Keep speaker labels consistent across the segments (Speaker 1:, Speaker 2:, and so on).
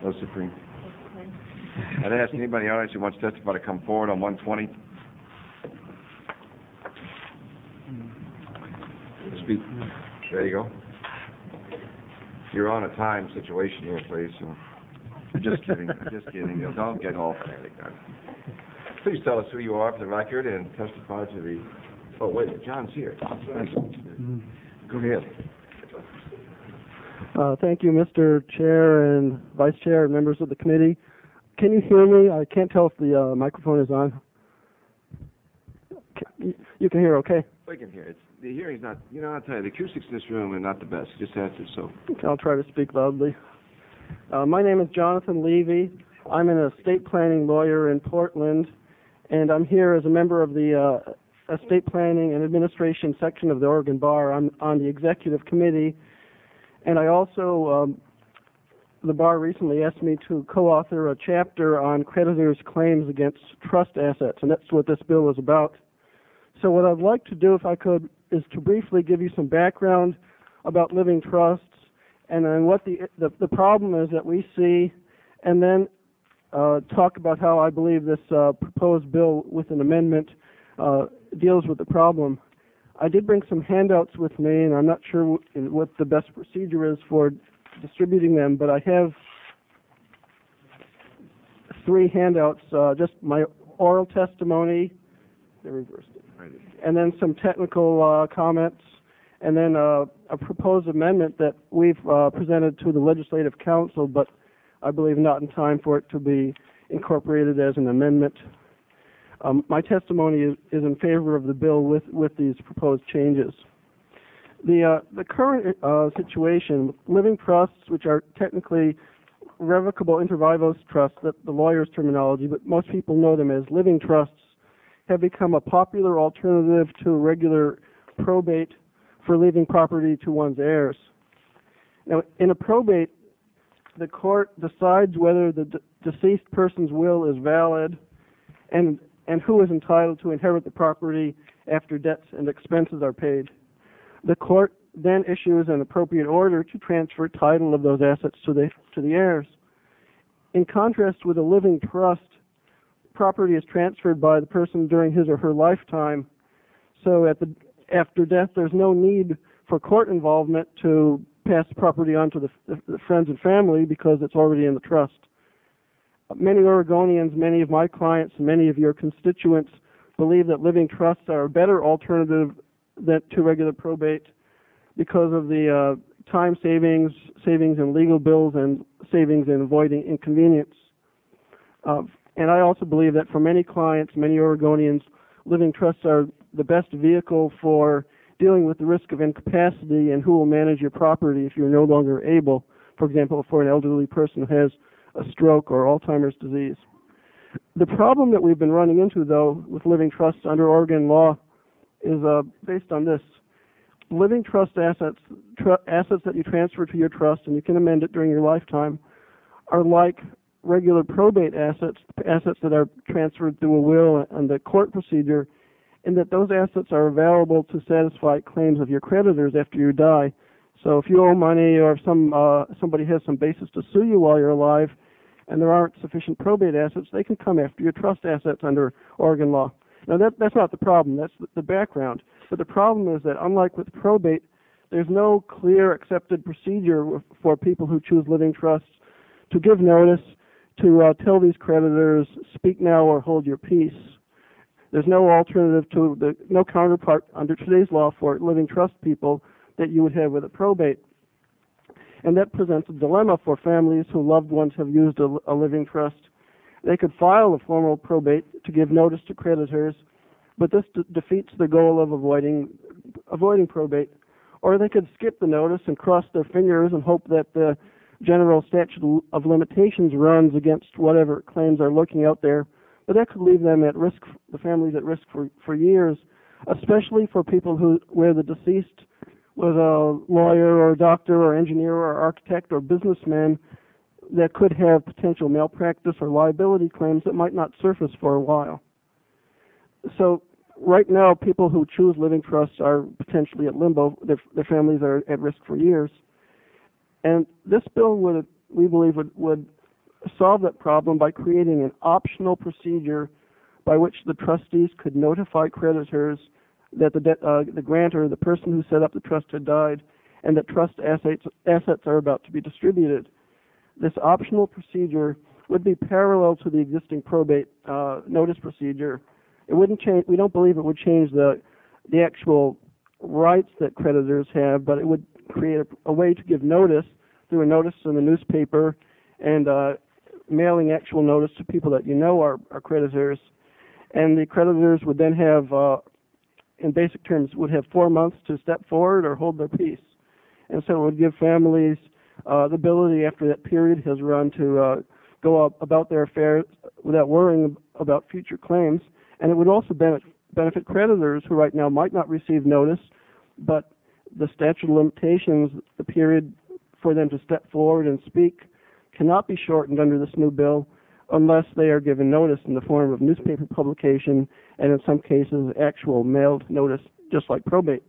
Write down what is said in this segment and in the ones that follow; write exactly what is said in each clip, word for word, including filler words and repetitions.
Speaker 1: No Supreme. I'd ask anybody in the audience who wants to testify to come forward on one twenty. Speak. There you go. You're on a time situation here, please. So. I'm just kidding. I'm just kidding. You know, don't get all fanatic. Please tell us who you are for the record and testify to the... Oh, wait, John's here. Mm-hmm. Go ahead.
Speaker 2: Uh, thank you, Mister Chair and Vice Chair and members of the committee. Can you hear me? I can't tell if the uh, microphone is on. Can, you can hear okay?
Speaker 1: We can hear. It's, the hearing's not... You know, I'll tell you, the acoustics in this room are not the best. Just have to, so...
Speaker 2: Okay, I'll try to speak loudly. Uh, my name is Jonathan Levy. I'm an estate planning lawyer in Portland, and I'm here as a member of the uh, Estate Planning and Administration section of the Oregon Bar. I'm on the executive committee, and I also, um, the bar recently asked me to co-author a chapter on creditors' claims against trust assets, and that's what this bill is about. So what I'd like to do, if I could, is to briefly give you some background about living trusts, and then what the, the, the problem is that we see, and then uh, talk about how I believe this uh, proposed bill with an amendment uh, deals with the problem. I did bring some handouts with me, and I'm not sure what the best procedure is for distributing them, but I have three handouts, uh, just my oral testimony, they reversed it, and then some technical uh, comments, and then uh, a proposed amendment that we've uh, presented to the Legislative Council, but I believe not in time for it to be incorporated as an amendment. Um, my testimony is, is in favor of the bill with, with these proposed changes. The, uh, the current uh, situation, living trusts, which are technically revocable inter vivos trusts, that the lawyer's terminology, but most people know them as living trusts, have become a popular alternative to regular probate for leaving property to one's heirs. Now, in a probate, the court decides whether the de deceased person's will is valid and, and who is entitled to inherit the property after debts and expenses are paid. The court then issues an appropriate order to transfer title of those assets to the, to the heirs. In contrast with a living trust, property is transferred by the person during his or her lifetime, so at the after death, there's no need for court involvement to pass the property on to the, the, the friends and family because it's already in the trust. Many Oregonians, many of my clients, and many of your constituents believe that living trusts are a better alternative than to regular probate because of the uh, time savings, savings in legal bills, and savings in avoiding inconvenience. Uh, and I also believe that for many clients, many Oregonians, living trusts are the best vehicle for dealing with the risk of incapacity and who will manage your property if you're no longer able, for example, for an elderly person who has a stroke or Alzheimer's disease. The problem that we've been running into, though, with living trusts under Oregon law is uh, based on this. Living trust assets, tr assets that you transfer to your trust, and you can amend it during your lifetime, are like regular probate assets, assets that are transferred through a will and the court procedure, in that those assets are available to satisfy claims of your creditors after you die. So if you owe money or if some, uh, somebody has some basis to sue you while you're alive and there aren't sufficient probate assets, they can come after your trust assets under Oregon law. Now that, that's not the problem, that's the, the background. But the problem is that unlike with probate, there's no clear accepted procedure for people who choose living trusts to give notice, to uh, tell these creditors, speak now or hold your peace. There's no alternative to, the, no counterpart under today's law for living trust people that you would have with a probate. And that presents a dilemma for families whose loved ones have used a, a living trust. They could file a formal probate to give notice to creditors, but this de defeats the goal of avoiding, avoiding probate. Or they could skip the notice and cross their fingers and hope that the general statute of limitations runs against whatever claims are lurking out there. But that could leave them at risk, the families at risk for, for years, especially for people who, where the deceased was a lawyer or a doctor or engineer or architect or businessman that could have potential malpractice or liability claims that might not surface for a while. So right now, people who choose living trusts are potentially at limbo. Their, their families are at risk for years. And this bill would, we believe, would, would solve that problem by creating an optional procedure by which the trustees could notify creditors that the, de- uh, the grantor, the person who set up the trust, had died, and that trust assets, assets are about to be distributed. This optional procedure would be parallel to the existing probate uh, notice procedure. It wouldn't change. We don't believe it would change the the actual rights that creditors have, but it would create a, a way to give notice through a notice in the newspaper and uh, mailing actual notice to people that you know are, are creditors. And the creditors would then have, uh, in basic terms, would have four months to step forward or hold their peace. And so it would give families uh, the ability, after that period has run, to uh, go up about their affairs without worrying about future claims. And it would also benefit, benefit creditors who right now might not receive notice, but the statute of limitations, the period for them to step forward and speak, cannot be shortened under this new bill unless they are given notice in the form of newspaper publication and in some cases actual mailed notice, just like probate.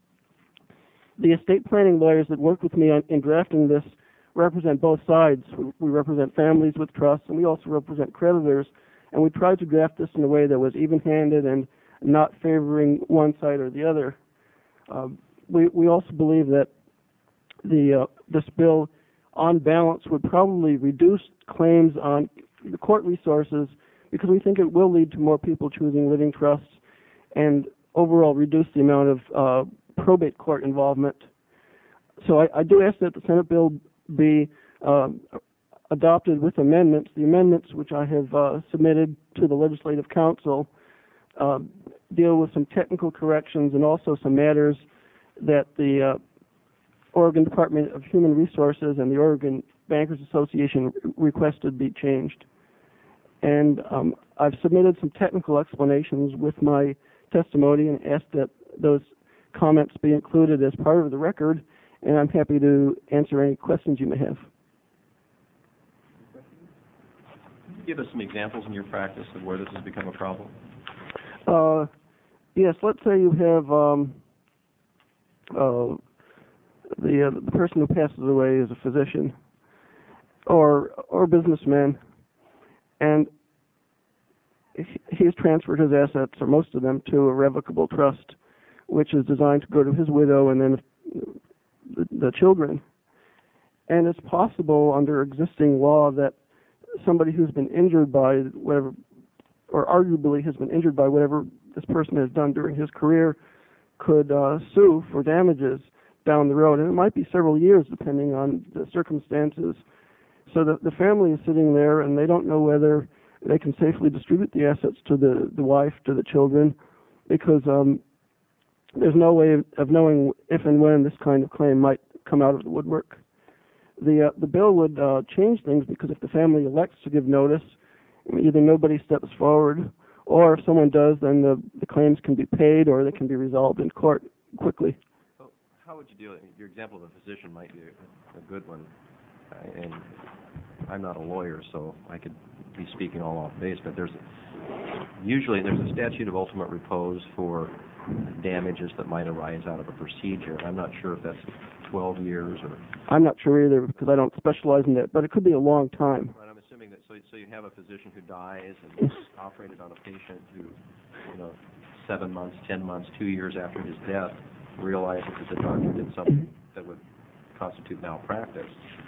Speaker 2: The estate planning lawyers that worked with me on, in drafting this represent both sides. We, we represent families with trusts, and we also represent creditors, and we tried to draft this in a way that was even-handed and not favoring one side or the other. Uh, we, we also believe that the uh, this bill, on balance, would probably reduce claims on the court resources because we think it will lead to more people choosing living trusts and overall reduce the amount of uh, probate court involvement. So I, I do ask that the Senate bill be uh, adopted with amendments. The amendments which I have uh, submitted to the Legislative Council uh, deal with some technical corrections and also some matters that the uh, Oregon Department of Human Resources and the Oregon Bankers Association requested be changed. And um, I've submitted some technical explanations with my testimony and asked that those comments be included as part of the record, and I'm happy to answer any questions you may have.
Speaker 3: Give us some examples in your practice of where this has become a problem.
Speaker 2: Uh, yes, let's say you have um, uh, the uh, the person who passes away is a physician or or businessman, and he has transferred his assets, or most of them, to a revocable trust, which is designed to go to his widow and then the, the children. And it's possible under existing law that somebody who's been injured by whatever, or arguably has been injured by whatever this person has done during his career, could uh, sue for damages down the road. And it might be several years depending on the circumstances. So the, the family is sitting there and they don't know whether they can safely distribute the assets to the, the wife, to the children, because um, there's no way of, of knowing if and when this kind of claim might come out of the woodwork. The, uh, the bill would uh, change things because if the family elects to give notice, either nobody steps forward, or if someone does, then the, the claims can be paid or they can be resolved in court quickly.
Speaker 3: So how would you deal? Your example of a physician might be a, a good one, uh, and I'm not a lawyer, so I could be speaking all off base, but there's usually there's a statute of ultimate repose for damages that might arise out of a procedure. I'm not sure if that's twelve years or...
Speaker 2: I'm not sure either because I don't specialize in that, but it could be a long time.
Speaker 3: Right, I'm assuming that, so, so you have a physician who dies and is operated on a patient who, you know, seven months, ten months, two years after his death, realizes that the doctor did something that would constitute malpractice.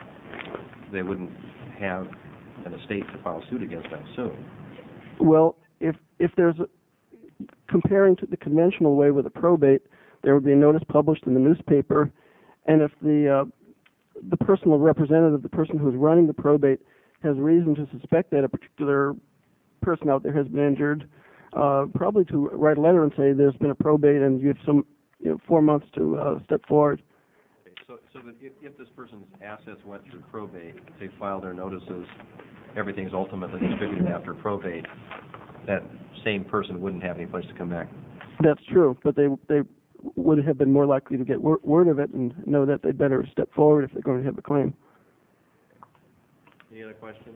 Speaker 3: They wouldn't have an estate to file suit against that soon.
Speaker 2: Well, if if there's a, comparing to the conventional way with a probate, there would be a notice published in the newspaper, and if the uh, the personal representative, the person who's running the probate, has reason to suspect that a particular person out there has been injured, uh, probably to write a letter and say there's been a probate and you have some you know, four months to uh, step forward.
Speaker 3: Okay, so so that if, if this person's assets went through probate, they filed their notices, everything's ultimately distributed after probate, that same person wouldn't have any place to come back.
Speaker 2: That's true, but they they would have been more likely to get wor- word of it and know that they'd better step forward if they're going to have a claim.
Speaker 3: Any other questions?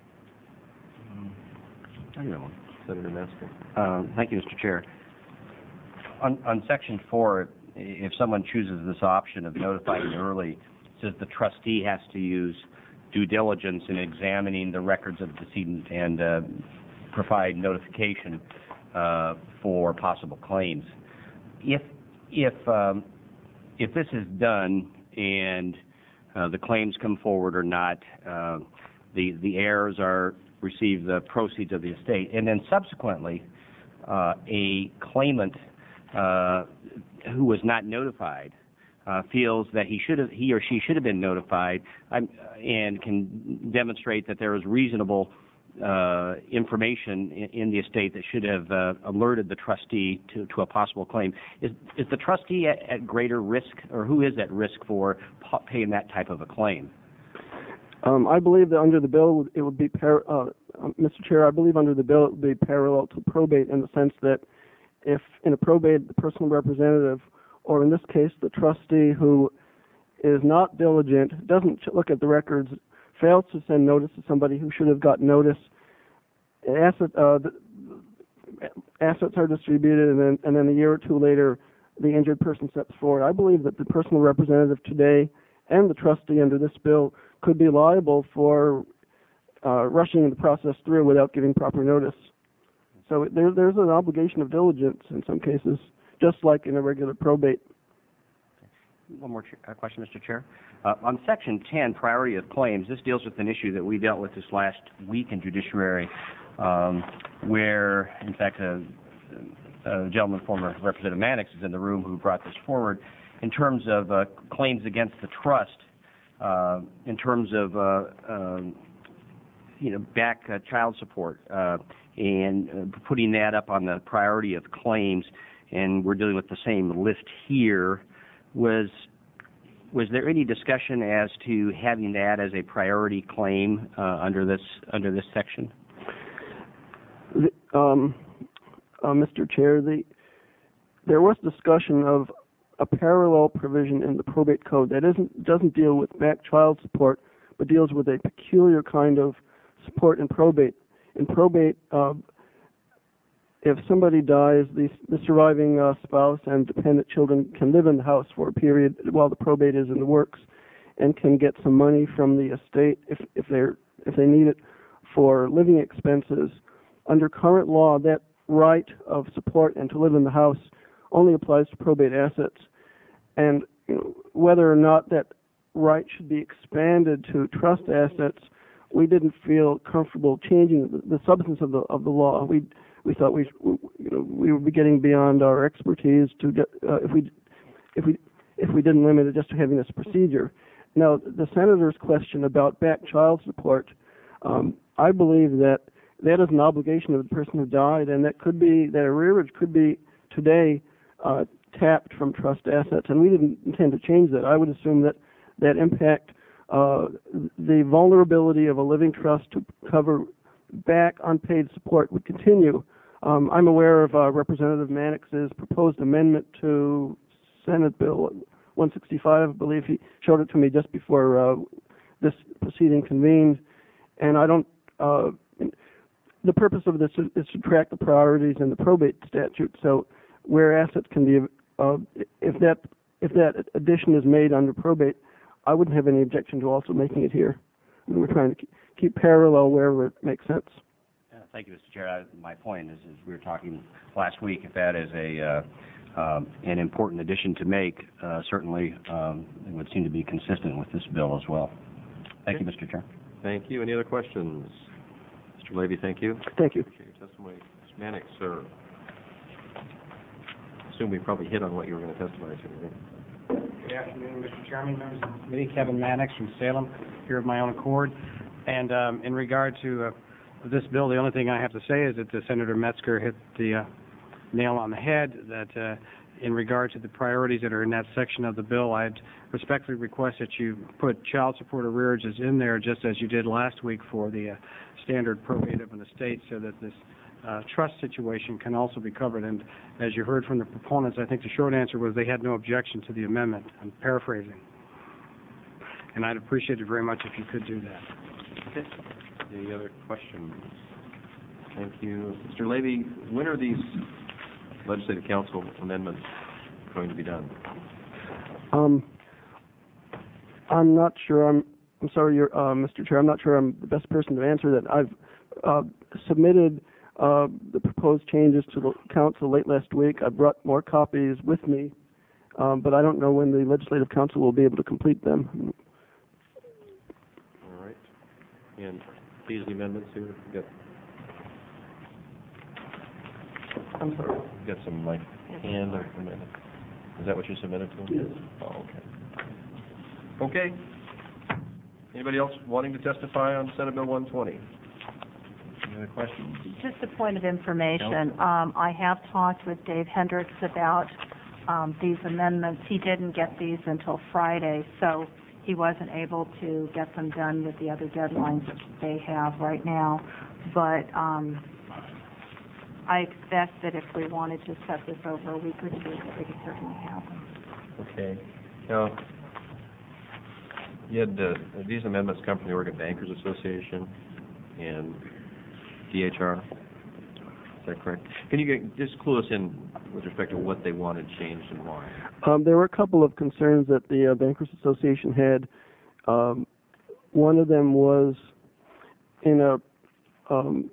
Speaker 4: I got one.
Speaker 3: Senator Metzger.
Speaker 4: Uh, thank you, Mister Chair. On, on Section four, if someone chooses this option of notifying early, it says the trustee has to use due diligence in examining the records of the decedent and uh, provide notification uh, for possible claims. If if um, if this is done and uh, the claims come forward or not, uh, the the heirs are receive the proceeds of the estate, and then subsequently uh, a claimant uh, who was not notified uh, feels that he should have he or she should have been notified um, and can demonstrate that there is reasonable uh, information in, in the estate that should have uh, alerted the trustee to, to a possible claim. Is is the trustee at, at greater risk, or who is at risk for pa- paying that type of a claim?
Speaker 2: Um, I believe that under the bill, it would be, par- uh, uh, Mister Chair, I believe under the bill it would be parallel to probate in the sense that if in a probate, the personal representative, or in this case, the trustee who is not diligent, doesn't look at the records, fails to send notice to somebody who should have got notice, asset, uh, the, assets are distributed, and then, and then a year or two later, the injured person steps forward. I believe that the personal representative today and the trustee under this bill could be liable for uh, rushing the process through without giving proper notice. So there, there's an obligation of diligence in some cases, just like in a regular probate.
Speaker 4: One more ch- uh, question, Mister Chair. Uh, on Section ten, priority of claims, this deals with an issue that we dealt with this last week in judiciary, um, where, in fact, a, a gentleman, former Representative Mannix, is in the room who brought this forward, in terms of uh, claims against the trust, uh, in terms of, uh, um, you know, back uh, child support, uh, and uh, putting that up on the priority of claims, and we're dealing with the same list here. Was was there any discussion as to having that as a priority claim uh, under this under this section?
Speaker 2: The, um, uh, Mister Chair, the there was discussion of a parallel provision in the probate code that isn't doesn't deal with back child support, but deals with a peculiar kind of support in probate. In probate, uh, if somebody dies, the, the surviving uh, spouse and dependent children can live in the house for a period while the probate is in the works, and can get some money from the estate if if they're if they need it for living expenses. Under current law, that right of support and to live in the house only applies to probate assets, and you know, whether or not that right should be expanded to trust assets, we didn't feel comfortable changing the, the substance of the of the law. We we thought we you know we would be getting beyond our expertise to get uh, if we if we if we didn't limit it just to having this procedure. Now, the senator's question about back child support, um, I believe that that is an obligation of the person who died, and that could be that arrearage could be today uh, tapped from trust assets, and we didn't intend to change that. I would assume that that impact uh, the vulnerability of a living trust to cover back unpaid support would continue. Um, I'm aware of uh, Representative Mannix's proposed amendment to Senate Bill one sixty-five. I believe he showed it to me just before uh, this proceeding convened, and I don't. Uh, the purpose of this is, is to track the priorities in the probate statute. So, where assets can be, uh, if that if that addition is made under probate, I wouldn't have any objection to also making it here. I mean, we're trying to keep, keep parallel wherever it makes sense.
Speaker 4: Uh, thank you, Mister Chair. I, my point is, is we were talking last week, if that is a uh, um, an important addition to make, uh, certainly um, it would seem to be consistent with this bill as well. Thank okay. you, Mister Chair.
Speaker 3: Thank you. Any other questions? Mister Levy, thank you.
Speaker 2: Thank you.
Speaker 3: Appreciate your testimony. Mister Mannix, sir. I assume we probably hit on what you were going to testify to. Right?
Speaker 5: Good afternoon, Mister Chairman, members of the committee. Kevin Mannix from Salem, here of my own accord. And um, in regard to uh, this bill, the only thing I have to say is that uh, Senator Metzger hit the uh, nail on the head, that uh, in regard to the priorities that are in that section of the bill, I'd respectfully request that you put child support arrearages in there just as you did last week for the uh, standard probate of an estate, so that this Uh, trust situation can also be covered. And as you heard from the proponents, I think the short answer was they had no objection to the amendment. I'm paraphrasing. And I'd appreciate it very much if you could do that.
Speaker 3: Okay. Any other questions? Thank you. Mister Levy, when are these legislative council amendments going to be done?
Speaker 2: Um, I'm not sure. I'm I'm sorry, you're, uh, Mister Chair, I'm not sure I'm the best person to answer that. I've uh, submitted uh, the proposed changes to the council late last week. I brought more copies with me, um, but I don't know when the Legislative Council will be able to complete them.
Speaker 3: All right. And these amendments here, you got,
Speaker 2: I'm sorry.
Speaker 3: you got some like hand or amendment. Is that what you submitted to them?
Speaker 2: Yes.
Speaker 3: Oh, okay. Okay. Anybody else wanting to testify on Senate Bill one twenty? Any other questions?
Speaker 6: Just a point of information, um, I have talked with Dave Hendricks about um, these amendments. He didn't get these until Friday, so he wasn't able to get them done with the other deadlines that they have right now. But um, I expect that if we wanted to set this over a week or two, that we could certainly have them.
Speaker 3: Okay. Now, you had, uh, these amendments come from the Oregon Bankers Association and D H R. Is that correct? Can you get, just clue us in with respect to what they wanted changed and why?
Speaker 2: Um, there were a couple of concerns that the uh, Bankers Association had. Um, one of them was in a um,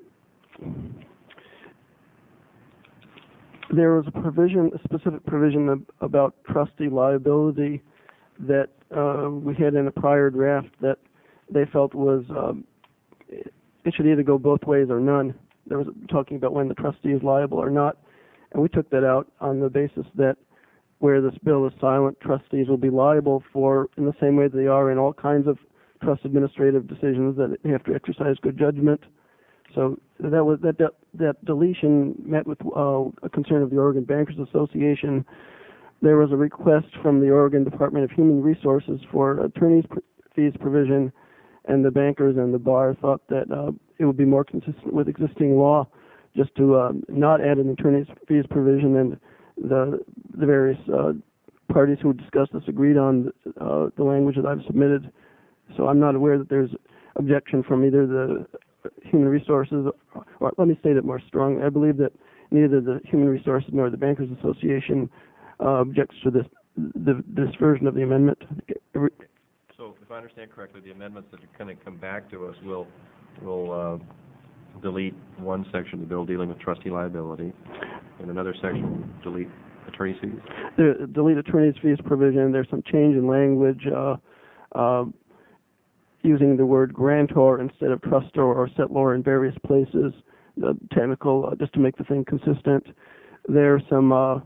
Speaker 2: there was a provision, a specific provision of, about trustee liability that uh, we had in a prior draft that they felt was um, it should either go both ways or none. There was talking about when the trustee is liable or not, and we took that out on the basis that where this bill is silent, trustees will be liable for, in the same way that they are in all kinds of trust administrative decisions, that they have to exercise good judgment. So that was that that, that deletion met with uh, a concern of the Oregon Bankers Association. There was a request from the Oregon Department of Human Resources for attorneys' fees provision, and the bankers and the bar thought that uh, it would be more consistent with existing law just to uh, not add an attorney's fees provision, and the the various uh, parties who discussed this agreed on uh, the language that I've submitted. So I'm not aware that there's objection from either the Human Resources, or, or let me state it more strongly. I believe that neither the Human Resources nor the Bankers Association uh, objects to this the, this version of the amendment.
Speaker 3: So, if I understand correctly, the amendments that are going to come back to us will will uh, delete one section of the bill dealing with trustee liability, and another section delete attorney's fees.
Speaker 2: The delete attorney's fees provision. There's some change in language, uh, uh, using the word grantor instead of trustor or settlor in various places. The technical, uh, just to make the thing consistent. There's some. Uh,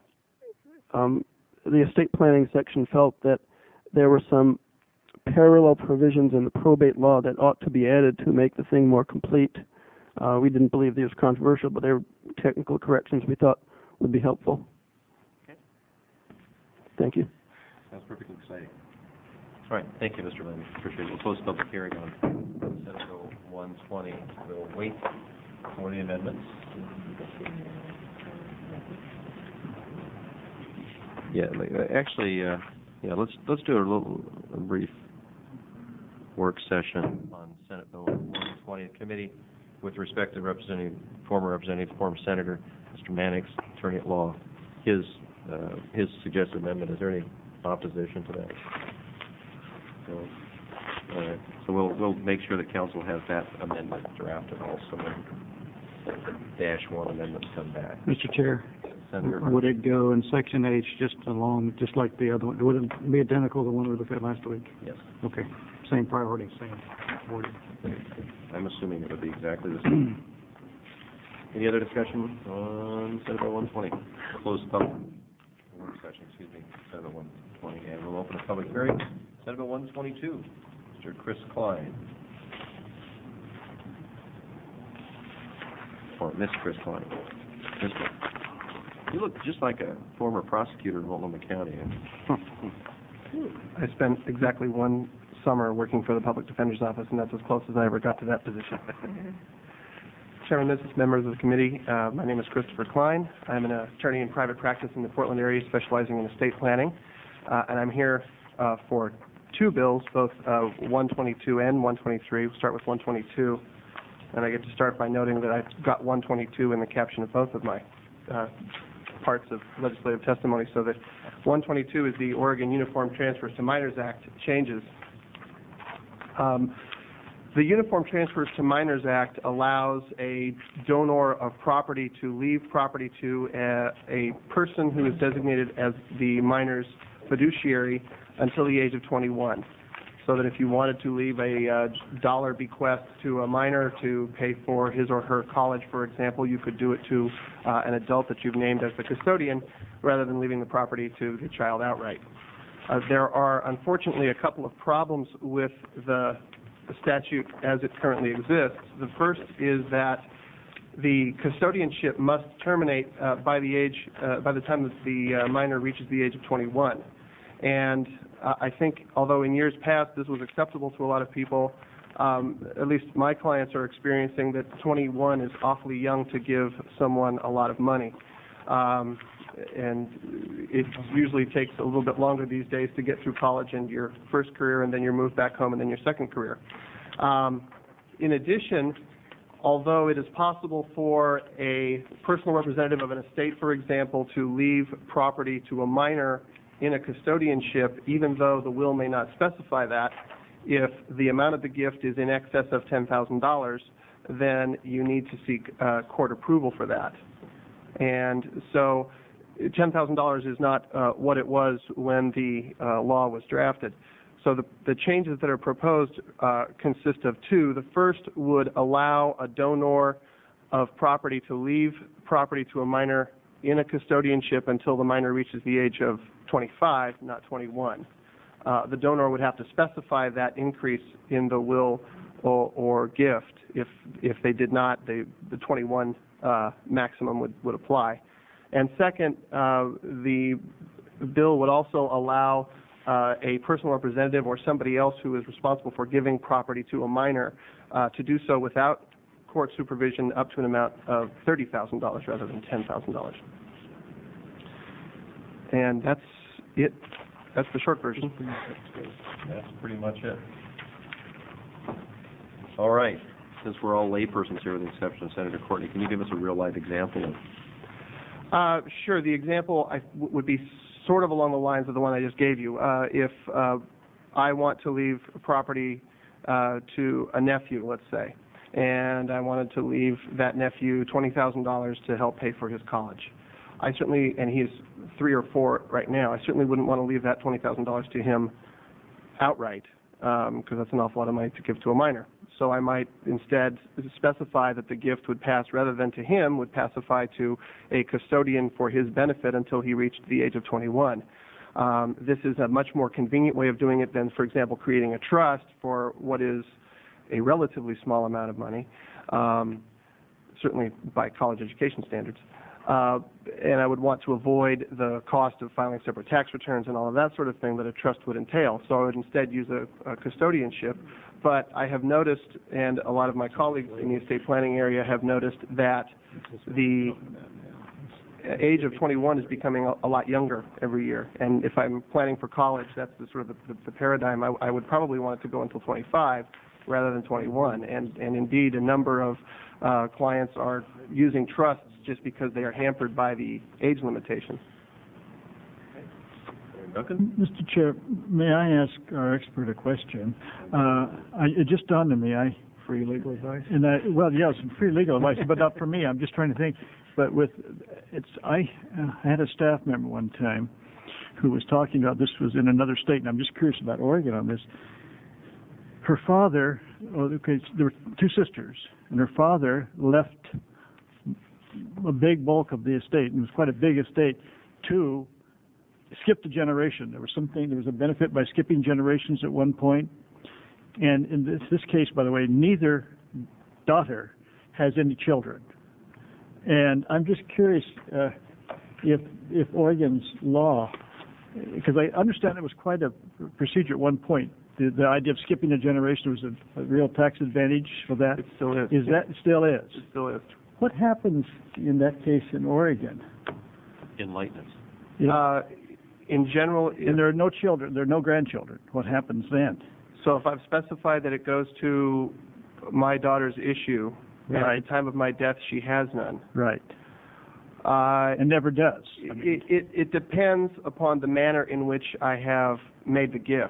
Speaker 2: um, the estate planning section felt that there were some parallel provisions in the probate law that ought to be added to make the thing more complete. Uh, we didn't believe these were controversial, but they were technical corrections we thought would be helpful.
Speaker 3: Okay.
Speaker 2: Thank you.
Speaker 3: Sounds perfectly exciting. All right. Thank you, Mister Lynn. Appreciate it. We'll close the public hearing on Senate Bill one twenty. We'll wait for the amendments. Yeah, like, uh, actually, uh, yeah, let's let's do a little a brief work session on Senate Bill one twenty committee with respect to Representative, former Representative, former Senator, Mister Mannix, attorney at law. His uh, his suggested amendment. Is there any opposition to that? So, all right. So we'll we'll make sure that council has that amendment drafted also when dash one amendments come back.
Speaker 7: Mister Chair,
Speaker 3: Senator,
Speaker 7: would it go in section H just along, just like the other one? Would it be identical to the one we looked at last week?
Speaker 3: yes.
Speaker 7: Okay, same priority, same wording.
Speaker 3: I'm assuming it would be exactly the same. Any other discussion on Senate Bill one twenty? Close the public work session, excuse me, Senate Bill one twenty, and we'll open a public hearing. Senate Bill one twenty-two, Mister Chris Klein. Or Miss Chris Klein. Mister You look just like a former prosecutor in Multnomah County.
Speaker 8: I spent exactly one summer working for the Public Defender's Office, and that's as close as I ever got to that position. Chairman, business members of the committee, uh, my name is Christopher Klein. I'm an attorney in private practice in the Portland area specializing in estate planning, uh, and I'm here uh, for two bills, both uh, one twenty-two and one twenty-three. We'll start with one twenty-two, and I get to start by noting that I've got one twenty-two in the caption of both of my uh, parts of legislative testimony, so that one twenty-two is the Oregon Uniform Transfers to Minors Act changes. Um, the Uniform Transfers to Minors Act allows a donor of property to leave property to a, a person who is designated as the minor's fiduciary until the age of twenty-one. So that if you wanted to leave a uh, dollar bequest to a minor to pay for his or her college, for example, you could do it to uh, an adult that you've named as the custodian rather than leaving the property to the child outright. Uh, there are, unfortunately, a couple of problems with the, the statute as it currently exists. The first is that the custodianship must terminate uh, by the age, uh, by the time that the uh, minor reaches the age of twenty-one. And uh, I think, although in years past this was acceptable to a lot of people, um, at least my clients are experiencing that twenty-one is awfully young to give someone a lot of money. Um, and it usually takes a little bit longer these days to get through college and your first career, and then your move back home, and then your second career. Um, in addition, although it is possible for a personal representative of an estate, for example, to leave property to a minor in a custodianship, even though the will may not specify that, if the amount of the gift is in excess of ten thousand dollars, then you need to seek uh, court approval for that. And so ten thousand dollars is not uh, what it was when the uh, law was drafted. So the, the changes that are proposed uh, consist of two. The first would allow a donor of property to leave property to a minor in a custodianship until the minor reaches the age of twenty-five, not twenty-one. Uh, the donor would have to specify that increase in the will or, or gift. If if they did not, they, the twenty-one uh, maximum would, would apply. And second, uh, the bill would also allow uh, a personal representative or somebody else who is responsible for giving property to a minor uh, to do so without court supervision up to an amount of thirty thousand dollars rather than ten thousand dollars. And that's it. That's the short version.
Speaker 3: That's pretty much it. All right. Since we're all laypersons here with the exception of Senator Courtney, can you give us a real-life example of?
Speaker 8: Uh, sure. The example I, w- would be sort of along the lines of the one I just gave you. Uh, if uh, I want to leave property uh, to a nephew, let's say, and I wanted to leave that nephew twenty thousand dollars to help pay for his college. I certainly, and he's three or four right now, I certainly wouldn't want to leave that twenty thousand dollars to him outright, because um, that's an awful lot of money to give to a minor. So I might instead specify that the gift would pass, rather than to him, would pacify to a custodian for his benefit until he reached the age of twenty-one. Um, this is a much more convenient way of doing it than, for example, creating a trust for what is a relatively small amount of money, um, certainly by college education standards. Uh, and I would want to avoid the cost of filing separate tax returns and all of that sort of thing that a trust would entail. So I would instead use a, a custodianship. But I have noticed, and a lot of my colleagues in the estate planning area have noticed, that the age of twenty-one is becoming a, a lot younger every year. And if I'm planning for college, that's the sort of the, the, the paradigm. I, I would probably want it to go until twenty-five rather than twenty-one. And, and indeed, a number of uh, clients are using trusts just because they are hampered by the age limitation.
Speaker 3: Duncan?
Speaker 7: Mister Chair, may I ask our expert a question? Uh, I, it just dawned on me, I...
Speaker 8: Free legal advice?
Speaker 7: And I, well, yes, free legal advice, but not for me. I'm just trying to think. But with, it's, I, uh, I had a staff member one time who was talking about, this was in another state, and I'm just curious about Oregon on this. Her father, oh, okay, there were two sisters, and her father left a big bulk of the estate, and it was quite a big estate, to skip the generation. There was something, there was a benefit by skipping generations at one point. And in this, this case, by the way, neither daughter has any children. And I'm just curious uh, if if Oregon's law, because I understand it was quite a procedure at one point. The, the idea of skipping a generation was a, a real tax advantage for that.
Speaker 8: It still is.
Speaker 7: Is that still is?
Speaker 8: It still is.
Speaker 7: What happens in that case in Oregon?
Speaker 3: Enlighten us.
Speaker 7: You know,
Speaker 8: Uh, in general,
Speaker 7: and there are no children, there are no grandchildren. What happens then?
Speaker 8: so if I've specified that it goes to my daughter's issue, and
Speaker 7: Right.
Speaker 8: at the time of my death she has none,
Speaker 7: Right.
Speaker 8: uh,
Speaker 7: And never does. I mean,
Speaker 8: it, it, it depends upon the manner in which I have made the gift.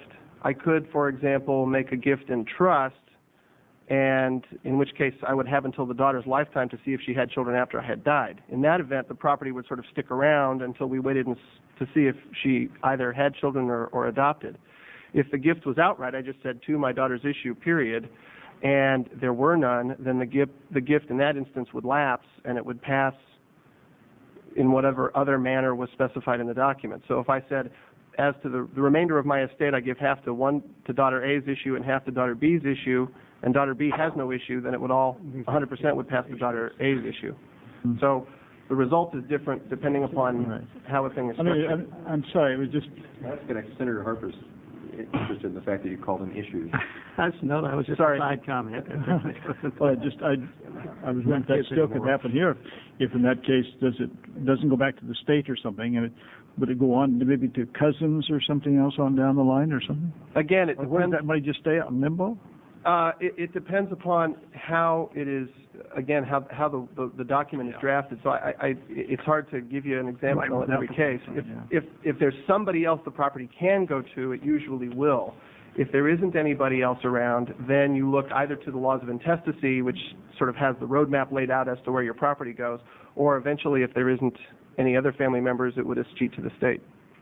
Speaker 8: I could, for example, make a gift in trust, and in which case I would have until the daughter's lifetime to see if she had children after I had died. In that event, the property would sort of stick around until we waited and s- to see if she either had children or, or adopted. If the gift was outright, I just said to my daughter's issue, period, and there were none, then the gift, the gift in that instance would lapse, and it would pass in whatever other manner was specified in the document. So if I said, as to the, the remainder of my estate, I give half to one to daughter A's issue and half to daughter B's issue, and daughter B has no issue, then it would all one hundred percent would pass to daughter A's issue. So the result is different depending upon
Speaker 7: Right.
Speaker 8: how a thing is
Speaker 7: I mean,
Speaker 8: structured.
Speaker 7: I'm, I'm sorry, it was just,
Speaker 3: That's connected to Senator Harper's interest in the fact that you called them issues.
Speaker 5: That's, no, that was just
Speaker 8: Sorry.
Speaker 5: a side comment.
Speaker 7: well, I just, I, I was wondering if that still could happen here. If in that case, does it, doesn't go back to the state or something, and it, would it go on to maybe to cousins or something else on down the line or something?
Speaker 8: Again, it
Speaker 7: Or would
Speaker 8: depends.
Speaker 7: that money just stay out in limbo?
Speaker 8: Uh, it, it depends upon how it is, again, how, how the, the, the document is drafted. So I, I, it's hard to give you an example
Speaker 7: Right,
Speaker 8: in every case. If,
Speaker 7: yeah.
Speaker 8: if, if there's somebody else the property can go to, it usually will. If there isn't anybody else around, then you look either to the laws of intestacy, which sort of has the roadmap laid out as to where your property goes, or eventually, if there isn't any other family members, it would escheat to the state.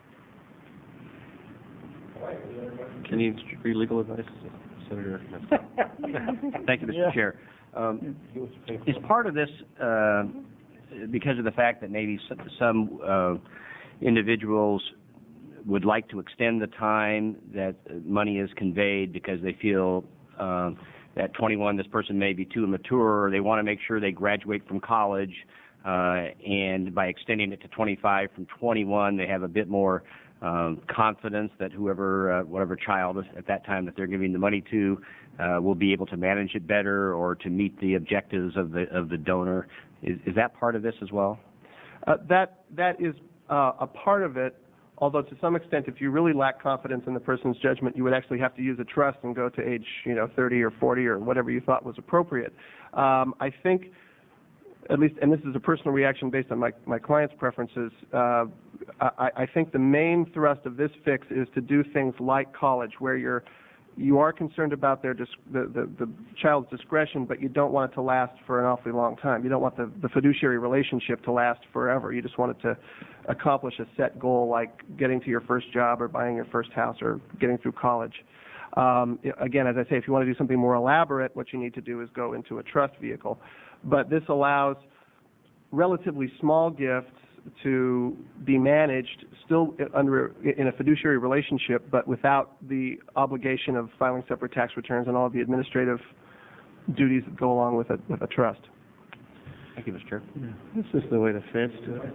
Speaker 3: Any free legal advice, Senator?
Speaker 4: Thank you, Mister
Speaker 7: Yeah.
Speaker 4: Chair. Um, is part of this uh, because of the fact that maybe some, some uh, individuals would like to extend the time that money is conveyed because they feel um, that twenty-one, this person may be too immature, or they want to make sure they graduate from college, uh, and by extending it to twenty-five from twenty-one, they have a bit more um, confidence that whoever, uh, whatever child at that time that they're giving the money to, uh, will be able to manage it better or to meet the objectives of the of the donor. Is, is that part of this as well?
Speaker 8: Uh, that that is uh, a part of it. Although to some extent, if you really lack confidence in the person's judgment, you would actually have to use a trust and go to age, you know, thirty or forty or whatever you thought was appropriate. Um, I think, at least, and this is a personal reaction based on my, my client's preferences, uh, I, I think the main thrust of this fix is to do things like college, where you're you are concerned about their dis- the, the, the child's discretion, but you don't want it to last for an awfully long time. You don't want the, the fiduciary relationship to last forever. You just want it to accomplish a set goal, like getting to your first job or buying your first house or getting through college. Um, again, as I say, if you want to do something more elaborate, what you need to do is go into a trust vehicle. But this allows relatively small gifts to be managed still under in a fiduciary relationship, but without the obligation of filing separate tax returns and all of the administrative duties that go along with a, with a trust.
Speaker 3: Thank you, Mister Chair.
Speaker 5: This is the way the feds do it.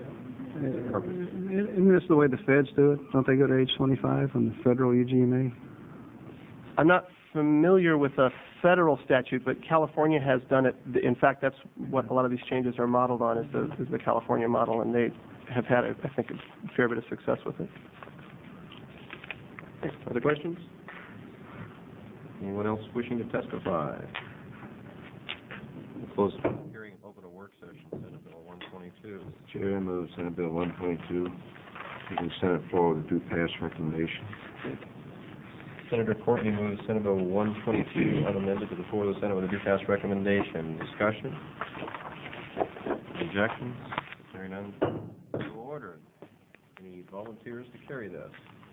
Speaker 5: Isn't this the way the feds do it? Don't they go to age twenty-five on the federal U G M A?
Speaker 8: I'm not familiar with a federal statute, but California has done it. In fact, that's what a lot of these changes are modeled on, is the, is the California model, and they have had, I think, a fair bit of success with it.
Speaker 3: Other questions? Anyone else wishing to testify? We'll close the public hearing and open a work session, Senate Bill one twenty-two.
Speaker 1: Chair, I move Senate Bill one twenty-two, taking Senate forward with due pass recommendation.
Speaker 3: Senator Courtney moves Senate Bill one twenty-two unamended to the floor of the Senate with a due pass recommendation. Discussion? Objections? Hearing none, so ordered. Any volunteers to carry this?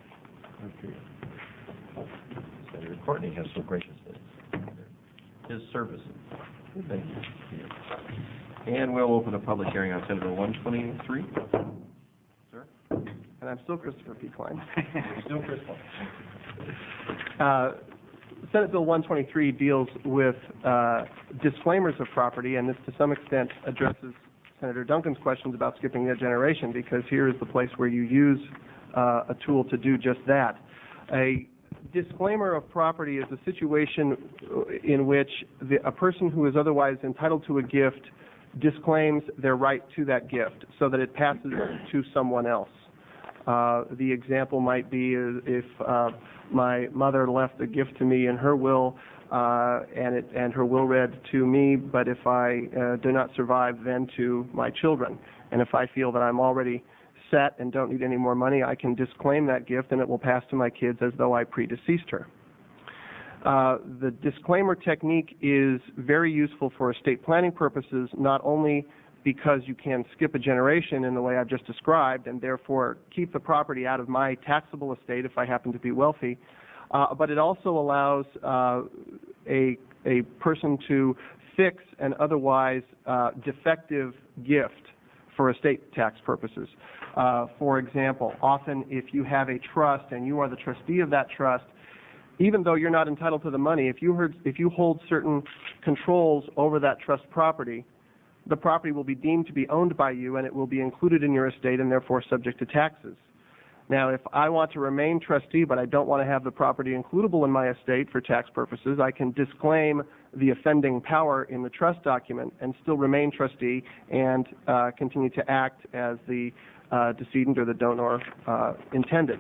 Speaker 3: Senator Courtney has so graciously his services. Thank you. And we'll open a public hearing on Senate Bill one twenty-three. Sir?
Speaker 8: And I'm still Christopher P. Klein.
Speaker 3: Still Chris Paul.
Speaker 8: Uh, Senate Bill one twenty-three deals with uh, disclaimers of property, and this to some extent addresses Senator Duncan's questions about skipping the generation, because here is the place where you use uh, a tool to do just that. A disclaimer of property is a situation in which the, a person who is otherwise entitled to a gift disclaims their right to that gift so that it passes to someone else. Uh, the example might be if uh, my mother left a gift to me in her will, uh, and it, and her will read to me, but if I uh, do not survive, then to my children. And if I feel that I'm already set and don't need any more money, I can disclaim that gift and it will pass to my kids as though I predeceased her. Uh, the disclaimer technique is very useful for estate planning purposes, not only because you can skip a generation in the way I've just described and therefore keep the property out of my taxable estate if I happen to be wealthy, uh, but it also allows uh, a, a person to fix an otherwise uh, defective gift for estate tax purposes. Uh, for example, often if you have a trust and you are the trustee of that trust, even though you're not entitled to the money, if you, heard, if you hold certain controls over that trust property, the property will be deemed to be owned by you and it will be included in your estate and therefore subject to taxes. Now, if I want to remain trustee but I don't want to have the property includable in my estate for tax purposes, I can disclaim the offending power in the trust document and still remain trustee and uh, continue to act as the uh, decedent or the donor uh, intended.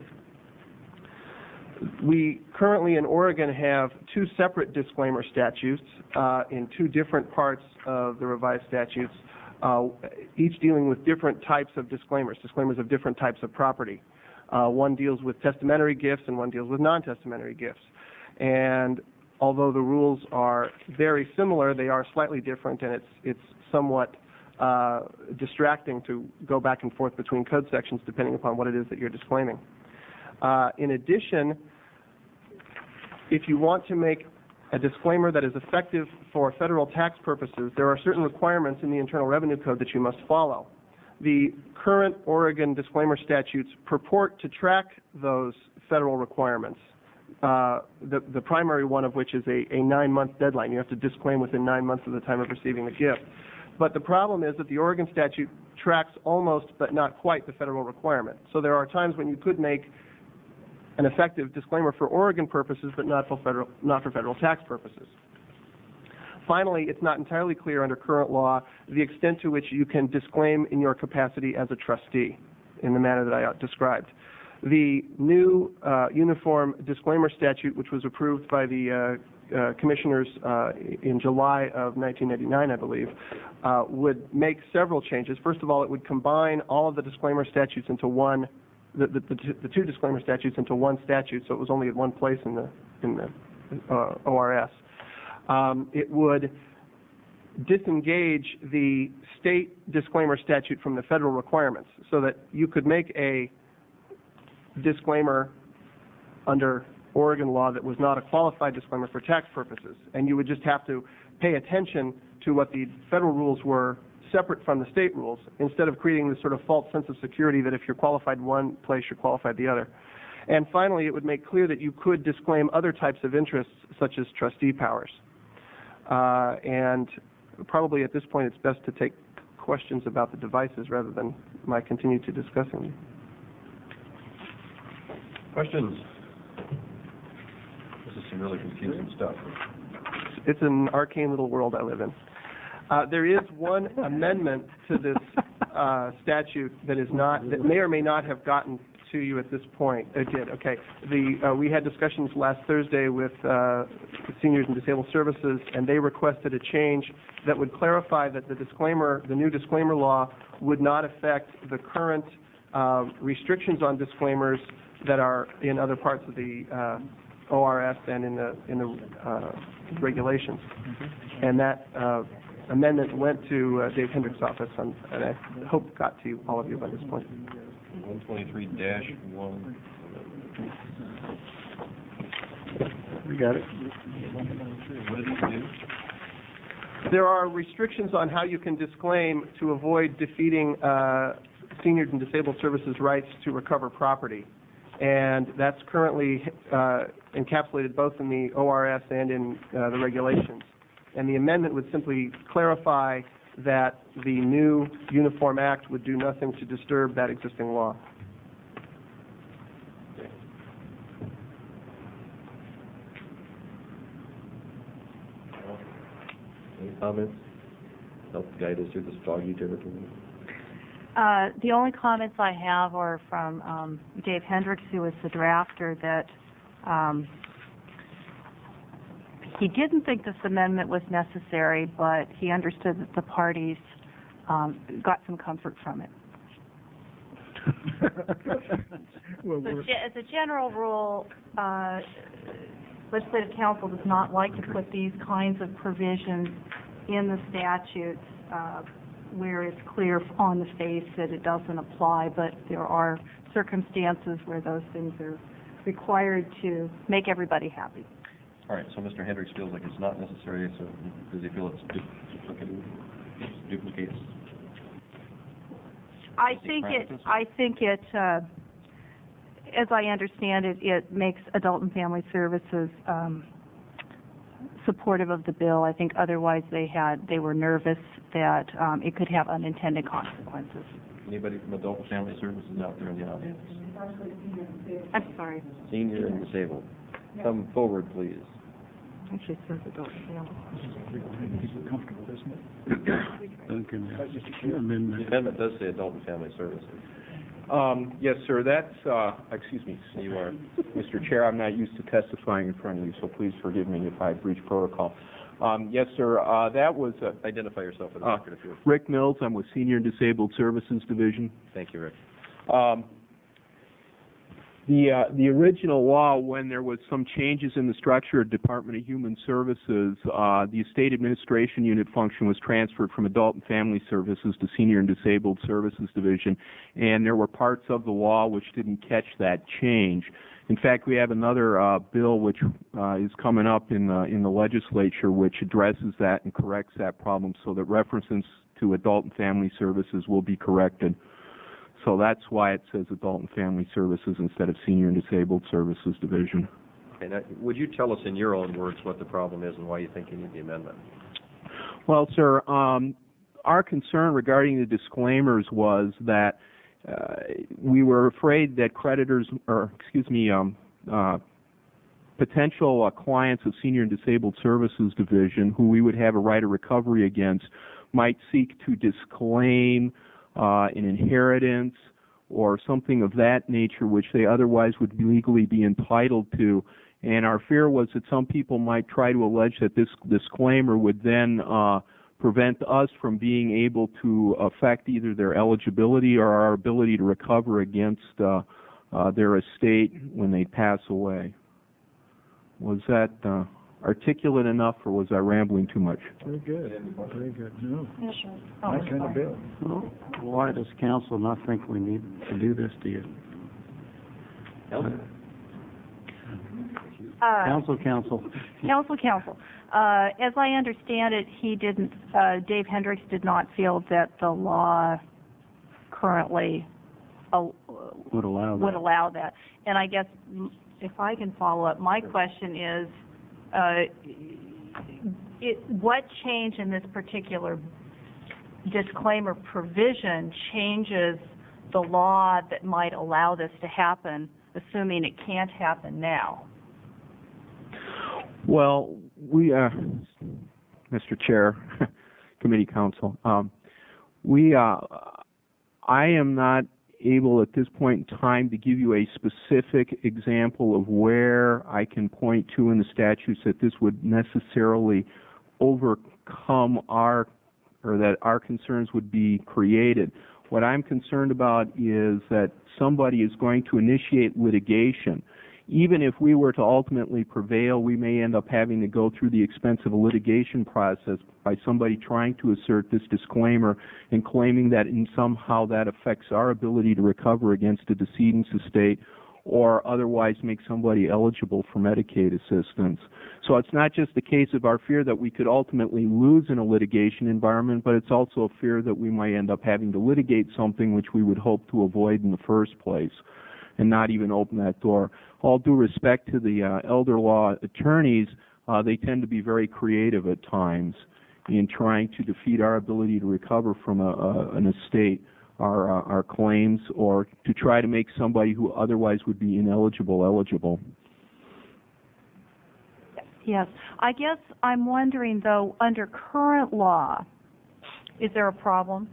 Speaker 8: We currently in Oregon have two separate disclaimer statutes uh, in two different parts of the revised statutes, uh, each dealing with different types of disclaimers, disclaimers of different types of property. Uh, one deals with testamentary gifts and one deals with non-testamentary gifts. And although the rules are very similar, they are slightly different, and it's, it's somewhat uh, distracting to go back and forth between code sections depending upon what it is that you're disclaiming. Uh, in addition, if you want to make a disclaimer that is effective for federal tax purposes, there are certain requirements in the Internal Revenue Code that you must follow. The current Oregon disclaimer statutes purport to track those federal requirements, uh, the, the primary one of which is a, a nine-month deadline. You have to disclaim within nine months of the time of receiving the gift. But the problem is that the Oregon statute tracks almost but not quite the federal requirement. So there are times when you could make an effective disclaimer for Oregon purposes, but not for federal, not for federal tax purposes. Finally, it's not entirely clear under current law the extent to which you can disclaim in your capacity as a trustee in the manner that I described. The new uh, uniform disclaimer statute, which was approved by the uh, uh, commissioners uh, in July of nineteen ninety-nine, I believe, uh, would make several changes. First of all, it would combine all of the disclaimer statutes into one The, the, the, the two disclaimer statutes into one statute, so it was only at one place in the in the uh, O R S. Um, it would disengage the state disclaimer statute from the federal requirements, so that you could make a disclaimer under Oregon law that was not a qualified disclaimer for tax purposes, and you would just have to pay attention to what the federal rules were separate from the state rules, instead of creating this sort of false sense of security that if you're qualified one place, you're qualified the other. And finally, it would make clear that you could disclaim other types of interests, such as trustee powers. Uh, and probably at this point, it's best to take questions about the devices rather than my continue to discussing them.
Speaker 3: Questions? This is some really confusing stuff.
Speaker 8: It's an arcane little world I live in. Uh, there is one amendment to this uh, statute that is not, that may or may not have gotten to you at this point. It did, okay. The, uh, we had discussions last Thursday with uh, Seniors and Disabled Services, and they requested a change that would clarify that the disclaimer, the new disclaimer law, would not affect the current uh, restrictions on disclaimers that are in other parts of the uh, O R S and in the in the uh, regulations. Mm-hmm. And that uh, amendment went to uh, Dave Hendrick's office, and, and I hope got to all of you by this point.
Speaker 3: one twenty-three dash one.
Speaker 2: We got it.
Speaker 3: What did it do?
Speaker 8: There are restrictions on how you can disclaim to avoid defeating uh, Seniors and Disabled Services' rights to recover property. And that's currently uh, encapsulated both in the O R S and in uh, the regulations. And the amendment would simply clarify that the new Uniform Act would do nothing to disturb that existing law.
Speaker 3: Any comments? Help guide us through this foggy territory.
Speaker 6: Uh, the only comments I have are from um, Dave Hendricks, who was the drafter, that um, he didn't think this amendment was necessary, but he understood that the parties um, got some comfort from it.
Speaker 7: Well,
Speaker 6: So
Speaker 7: we're-
Speaker 6: ge- as a general rule, uh, legislative council does not like to put these kinds of provisions in the statutes uh, where it's clear on the face that it doesn't apply, but there are circumstances where those things are required to make everybody happy.
Speaker 3: All right, so Mister Hendricks feels like it's not necessary, so does he feel it's du- duplicative, duplicates?
Speaker 6: I
Speaker 3: Basic
Speaker 6: think it,
Speaker 3: practices?
Speaker 6: I think it, uh, as I understand it, it makes adult and family services um, supportive of the bill. I think otherwise they had, they were nervous that um, it could have unintended consequences.
Speaker 3: Anybody from Adult and Family Services out there in the audience?
Speaker 6: I'm sorry.
Speaker 3: Senior and disabled. Come forward, please.
Speaker 6: Actually, it says adult and family.
Speaker 7: People comfortable, isn't it?
Speaker 9: Duncan,
Speaker 7: Mister Chairman.
Speaker 3: The amendment does say Adult and Family Services.
Speaker 9: Um, yes, sir, that's, uh, excuse me,
Speaker 3: You are.
Speaker 9: Mister Chair, I'm not used to testifying in front of you, so please forgive me if I breach protocol. Um, yes, sir, uh, that was, uh,
Speaker 3: Identify yourself for the
Speaker 9: Uh,
Speaker 3: record if you would.
Speaker 9: Rick Mills, I'm with Senior and Disabled Services Division.
Speaker 3: Thank you, Rick.
Speaker 9: Um, the, uh, the original law, when there was some changes in the structure of Department of Human Services, uh, the estate administration unit function was transferred from Adult and Family Services to Senior and Disabled Services Division, and there were parts of the law which didn't catch that change. In fact, we have another uh, bill which uh, is coming up in the, in the legislature which addresses that and corrects that problem so that references to Adult and Family Services will be corrected. So that's why it says Adult and Family Services instead of Senior and Disabled Services Division.
Speaker 3: Okay, now, would you tell us in your own words what the problem is and why you think you need the amendment?
Speaker 9: Well, sir, um, our concern regarding the disclaimers was that uh, we were afraid that creditors, or excuse me, um, uh, potential uh, clients of Senior and Disabled Services Division, who we would have a right of recovery against, might seek to disclaim uh, an inheritance or something of that nature which they otherwise would legally be entitled to. And our fear was that some people might try to allege that this disclaimer would then uh, prevent us from being able to affect either their eligibility or our ability to recover against uh, uh, their estate when they pass away. Was that uh, articulate enough, or was I rambling too much?
Speaker 7: Very good, very good. No,
Speaker 6: Yeah, sure.
Speaker 7: my kind of bill.
Speaker 10: Well, why does council not think we need to do this to you?
Speaker 6: Uh,
Speaker 10: Council, council.
Speaker 6: Council, council. Uh, as I understand it, he didn't, uh, Dave Hendricks did not feel that the law currently uh,
Speaker 10: Would allow
Speaker 6: would
Speaker 10: that.
Speaker 6: allow that. And I guess, mm, if I can follow up, my question is, uh, it, what change in this particular disclaimer provision changes the law that might allow this to happen, assuming it can't happen now?
Speaker 9: Well, we, uh, Mister Chair, Committee Counsel, um, we, uh, I am not able at this point in time to give you a specific example of where I can point to in the statutes that this would necessarily overcome our, or that our concerns would be created. What I'm concerned about is that somebody is going to initiate litigation. Even if we were to ultimately prevail, we may end up having to go through the expense of a litigation process by somebody trying to assert this disclaimer and claiming that in somehow that affects our ability to recover against a decedent's estate or otherwise make somebody eligible for Medicaid assistance. So it's not just the case of our fear that we could ultimately lose in a litigation environment, but it's also a fear that we might end up having to litigate something which we would hope to avoid in the first place and not even open that door. All due respect to the uh, elder law attorneys, uh, they tend to be very creative at times in trying to defeat our ability to recover from a, a, an estate, our, uh, our claims, or to try to make somebody who otherwise would be ineligible eligible.
Speaker 6: Yes. I guess I'm wondering, though, under current law, is there a problem?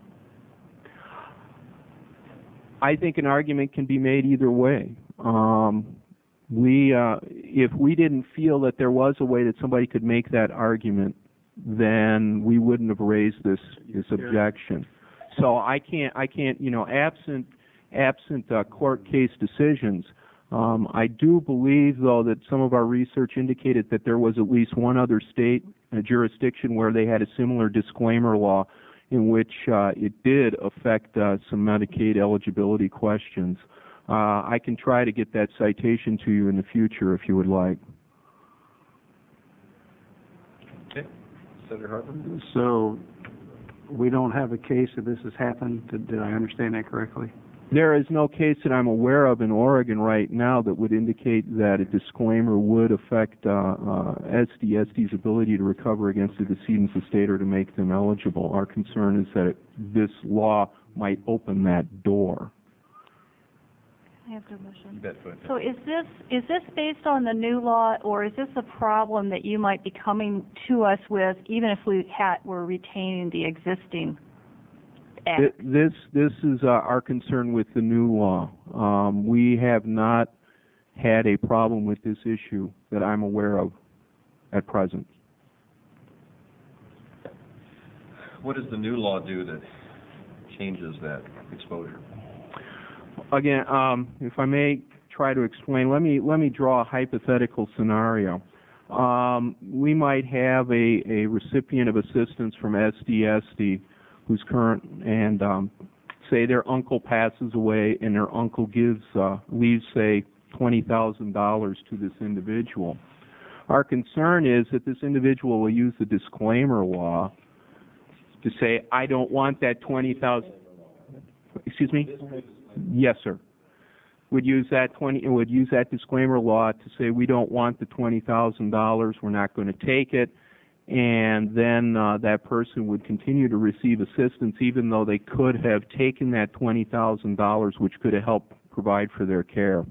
Speaker 9: I think an argument can be made either way. Um, we, uh, if we didn't feel that there was a way that somebody could make that argument, then we wouldn't have raised this, this objection. So I can't, I can't, you know, absent absent uh, court case decisions. Um, I do believe, though, that some of our research indicated that there was at least one other state, a jurisdiction, where they had a similar disclaimer law in which uh, it did affect uh, some Medicaid eligibility questions. Uh, I can try to get that citation to you in the future if you would like.
Speaker 3: Okay. Senator Hartman?
Speaker 10: So, we don't have a case that this has happened, did, did I understand that correctly?
Speaker 9: There is no case that I'm aware of in Oregon right now that would indicate that a disclaimer would affect uh, uh, S D S D's ability to recover against the decedent's estate or to make them eligible. Our concern is that it, this law might open that door.
Speaker 6: I have a question.
Speaker 3: You bet, go ahead.
Speaker 6: So is this, is this based on the new law, or is this a problem that you might be coming to us with, even if we had, were retaining the existing act?
Speaker 9: Th- This this is uh, our concern with the new law. Um, we have not had a problem with this issue that I'm aware of at present.
Speaker 3: What does the new law do that changes that exposure?
Speaker 9: Again, um, if I may try to explain, let me let me draw a hypothetical scenario. Um, we might have a, a recipient of assistance from S D S D who's current, and um, say their uncle passes away, and their uncle gives uh, leaves say twenty thousand dollars to this individual. Our concern is that this individual will use the disclaimer law to say, I don't want that twenty thousand dollars. Excuse me? Yes, sir. Would use that twenty. Would use that disclaimer law to say we don't want the twenty thousand dollars. We're not going to take it, and then uh, that person would continue to receive assistance, even though they could have taken that twenty thousand dollars, which could have helped provide for their care.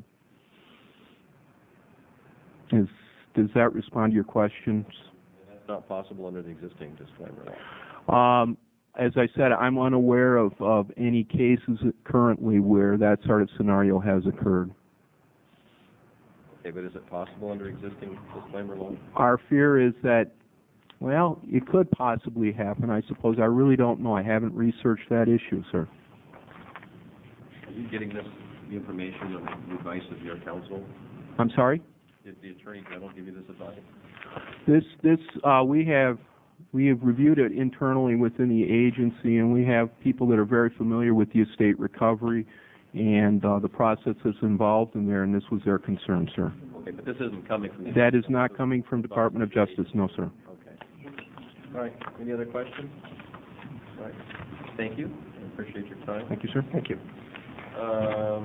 Speaker 9: Is does that respond to your questions?
Speaker 3: That's not possible under the existing disclaimer law.
Speaker 9: Um, As I said, I'm unaware of, of any cases currently where that sort of scenario has occurred.
Speaker 3: Okay, but is it possible under existing disclaimer law?
Speaker 9: Our fear is that, well, it could possibly happen, I suppose. I really don't know. I haven't researched that issue, sir.
Speaker 3: Are you getting this the information of the advice of your counsel?
Speaker 9: I'm sorry?
Speaker 3: Did the Attorney General give you this advice?
Speaker 9: This, this, uh, we have, we have reviewed it internally within the agency, and we have people that are very familiar with the estate recovery and uh, the process that's involved in there, and this was their concern, sir.
Speaker 3: Okay, but this isn't coming from the...
Speaker 9: That is not coming from Department of Justice, no, sir.
Speaker 3: Okay. All right, any other questions? All right, thank you. I appreciate your time.
Speaker 9: Thank you, sir. Thank you.
Speaker 3: Um,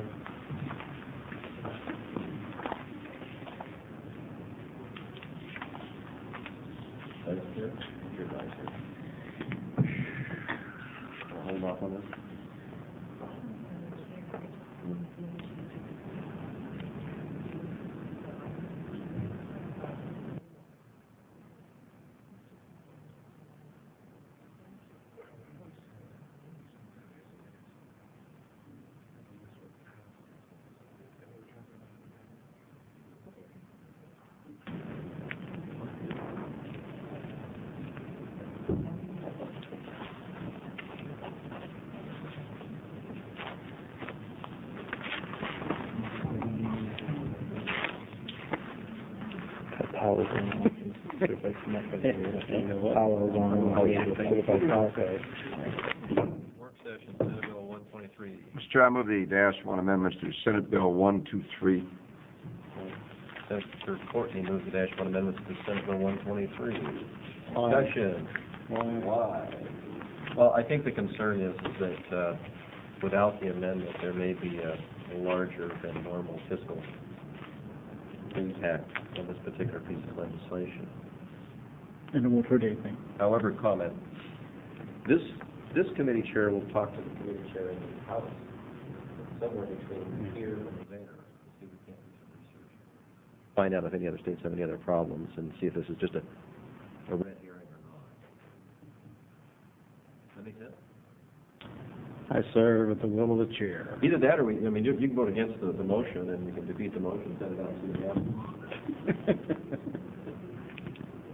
Speaker 3: Vice Chair? Your Vice Chair. I'll hold off on this. Work session, Senate Bill one twenty-three.
Speaker 1: Mister Chair, I move the dash one amendments to Senate Bill one two three.
Speaker 3: Senator Courtney moves the dash one amendments to Senate Bill one twenty-three. Discussion. Why? Well, I think the concern is, is that uh, without the amendment, there may be a, a larger than normal fiscal impact on this particular piece of legislation.
Speaker 7: And it won't hurt anything.
Speaker 3: However, comment, this, this committee chair will talk to the committee chair in the House, somewhere between here and there, see if we can't do some research. Find out if any other states have any other problems and see if this is just a, a red herring or not. Does that make sense?
Speaker 10: I serve at the will of the chair.
Speaker 3: Either that or we, I mean, you, you can vote against the, the motion and you can defeat the motion, send it out and see what happens.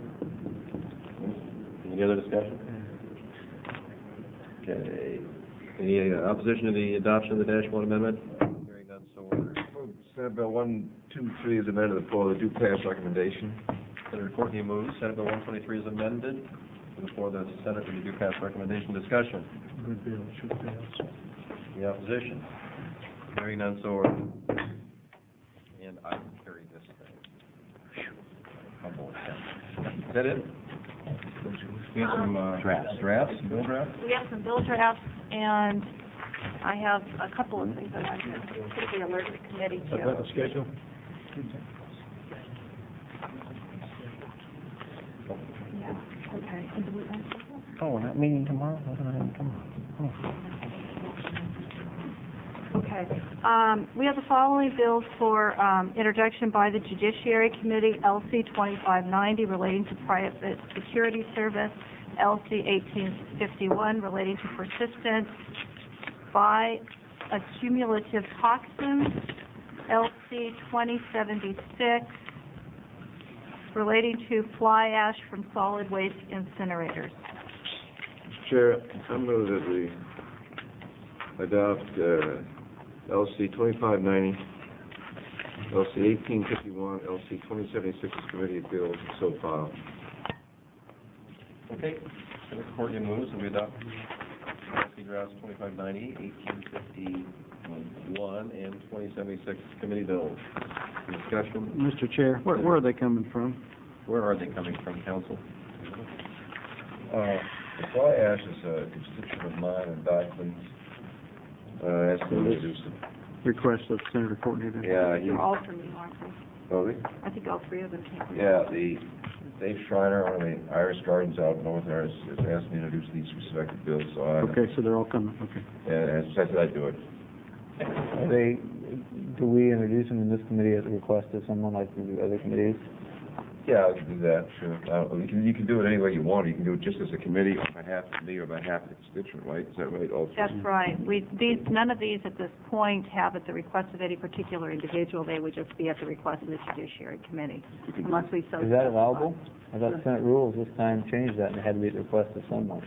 Speaker 3: Any other discussion? Okay. Any uh, opposition to the adoption of the dash one amendment? Hearing none, so ordered.
Speaker 1: Senate Bill one two three is amended to the do pass recommendation.
Speaker 3: Senator Courtney moves. Senate Bill one twenty-three is amended before the Senate for the do pass recommendation. Discussion.
Speaker 7: Good bill, should pass.
Speaker 3: Any opposition? Hearing none, so ordered. And I will carry this thing. Humble attempt. Is that it? We have some uh, drafts. Drafts, bill drafts?
Speaker 6: We have some bill drafts, and I have a couple of things that I'm going to be alerted the committee to.
Speaker 7: About the schedule?
Speaker 6: Yeah, okay. And do we-
Speaker 4: Oh, we're not meeting tomorrow? We're gonna have tomorrow.
Speaker 6: Okay. Um, we have the following bills for, um, introduction by the Judiciary Committee, L C twenty-five ninety relating to private security service, L C eighteen fifty-one relating to persistent by accumulative toxins, L C twenty seventy-six relating to fly ash from solid waste incinerators.
Speaker 1: Chair, I move that we adopt uh, L C twenty-five ninety, L C eighteen fifty-one, L C twenty seventy-six committee of bills so filed.
Speaker 3: Okay. Senator Courtney moves and we adopt L C drafts twenty-five ninety, eighteen fifty-one, and twenty seventy-six committee bills. Discussion.
Speaker 10: Mister Chair, where, where are they coming from?
Speaker 3: Where are they coming from, council?
Speaker 1: Uh, the fly ash is a constituent of mine and Dykeman's. Uh, asked me to do some.
Speaker 10: Request of Senator Courtney then?
Speaker 1: Yeah, he,
Speaker 6: They're all from you, aren't they?
Speaker 1: oh, they-
Speaker 6: I think all three of them came from you.
Speaker 1: yeah, the, Dave Schreiner, one of the Irish Gardens out north there, has, has asked me to introduce these respective bills, so I.
Speaker 10: Okay, so they're all coming, okay.
Speaker 1: And as I said, I'd do it.
Speaker 11: Are they, do we introduce them in this committee at the request of someone like we do other committees?
Speaker 1: Yeah, I can do that, sure. Uh, you can, you can do it any way you want. You can do it just as a committee on behalf of me or behalf of the constituent, right? Is that right also?
Speaker 6: That's right. We, these, none of these at this point have at the request of any particular individual. They would just be at the request of the Judiciary Committee, unless we so.
Speaker 11: Is that allowable? I thought Senate rules this time changed that and it had to be at the request of someone.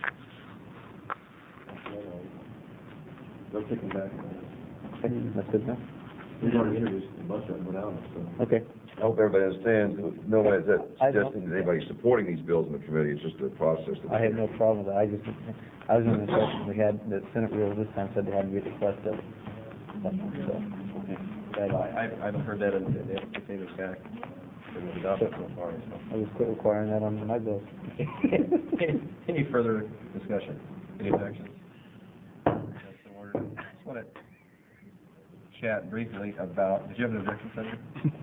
Speaker 3: They'll take them back.
Speaker 11: Okay, that's good enough.
Speaker 3: We've already introduced the bus driver now, so.
Speaker 11: Okay.
Speaker 1: I hope everybody understands, that no one is
Speaker 11: I don't-
Speaker 1: suggesting that anybody supporting these bills in the committee. It's just a process. that-
Speaker 11: I have no problem with that. I just, I was under the impression we had, that Senate rules this time said they had to be at the request of someone, so. okay. That-
Speaker 3: I, I haven't heard that in, in the entertainment back. It was adopted so far, so.
Speaker 11: I just quit requiring that on my bills.
Speaker 3: Any, any further discussion? Any objections? That's in order. Just want to chat briefly about, did you have an objection, Senator?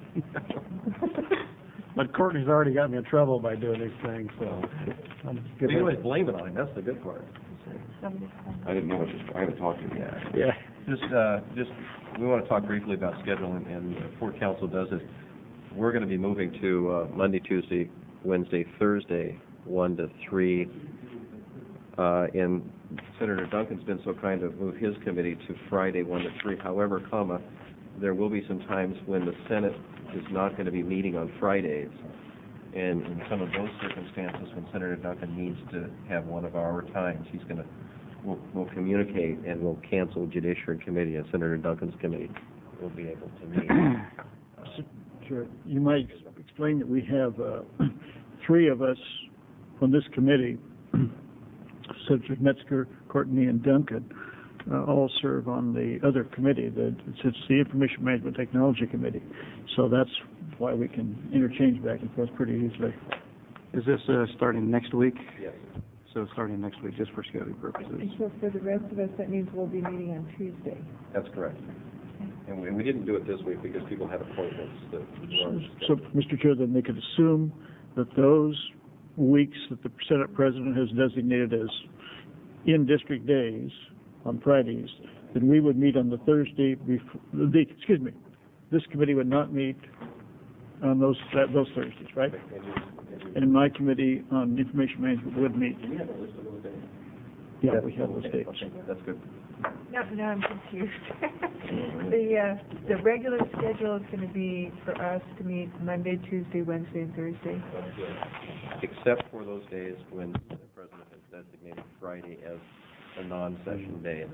Speaker 7: But Courtney's already got me in trouble by doing these things, so. I'm
Speaker 3: You
Speaker 7: good.
Speaker 3: can always blame it on him, that's the good part.
Speaker 1: I didn't know, what this- I had to talk to you.
Speaker 3: Yeah.
Speaker 7: Yeah.
Speaker 3: Just, uh, just, we want to talk briefly about scheduling, and before council does it, we're going to be moving to uh, Monday, Tuesday, Wednesday, Thursday, one to three. Uh, and Senator Duncan's been so kind to move his committee to Friday, one to three. However, comma, there will be some times when the Senate is not going to be meeting on Fridays. And in some of those circumstances, when Senator Duncan needs to have one of our times, he's going to, we'll, we'll communicate and we'll cancel Judiciary Committee, and Senator Duncan's committee will be able to meet. Uh,
Speaker 7: Sure. You might explain that we have, uh, three of us from this committee, Senator Metzger, Courtney, and Duncan, uh, all serve on the other committee, the, it's the Information Management Technology Committee. So that's why we can interchange back and forth pretty easily.
Speaker 10: Is this, uh, starting next week?
Speaker 3: Yes.
Speaker 10: So starting next week, just for scheduling purposes?
Speaker 12: And so for the rest of us, that means we'll be meeting on Tuesday.
Speaker 3: That's correct. And we, we didn't do it this week because people had appointments that weren't.
Speaker 7: So, Mister Chair, then they could assume that those weeks that the Senate President has designated as in-district days on Fridays, then we would meet on the Thursday before, the, excuse me, this committee would not meet on those, that, those Thursdays, right? And my committee on information management would meet.
Speaker 3: Do we have a list of those days?
Speaker 7: Yeah, we have those dates.
Speaker 3: Okay, that's good.
Speaker 12: No, no, I'm confused. The, uh, the regular schedule is going to be for us to meet Monday, Tuesday, Wednesday, and Thursday.
Speaker 3: That's good. Except for those days when the President has designated Friday as a non-session day.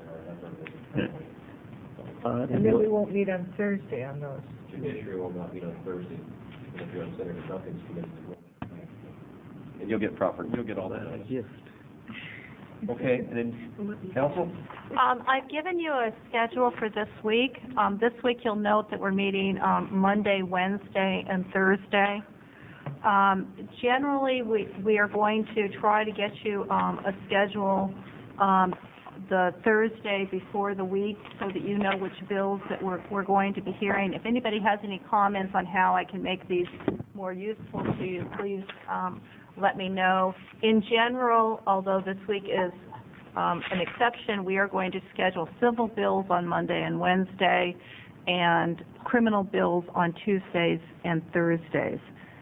Speaker 7: Uh,
Speaker 12: And then we won't meet on Thursday on those.
Speaker 3: Judiciary will not meet on Thursday, and if you're on Senator Duncan's committee. And you'll get proper, you'll get all that.
Speaker 11: Yes.
Speaker 3: Okay, and then, council?
Speaker 6: Um, I've given you a schedule for this week. Um, this week, you'll note that we're meeting, um, Monday, Wednesday, and Thursday. Um, generally, we, we are going to try to get you, um, a schedule, um, the Thursday before the week so that you know which bills that we're, we're going to be hearing. If anybody has any comments on how I can make these more useful to you, please, um, let me know. In general, although this week is um, an exception, we are going to schedule civil bills on Monday and Wednesday and criminal bills on Tuesdays and Thursdays.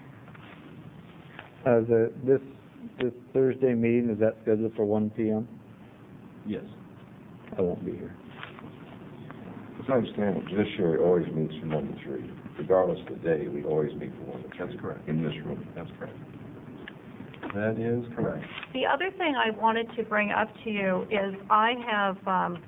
Speaker 11: Uh, the, this, this Thursday meeting, is that scheduled for one P M?
Speaker 3: Yes.
Speaker 11: I won't be here.
Speaker 1: As I understand it, judiciary always meets from one to three. Regardless of the day, we always meet from one to three.
Speaker 3: That's correct.
Speaker 1: In this room.
Speaker 3: That's correct. That is correct.
Speaker 6: The other thing I wanted to bring up to you is I have, um,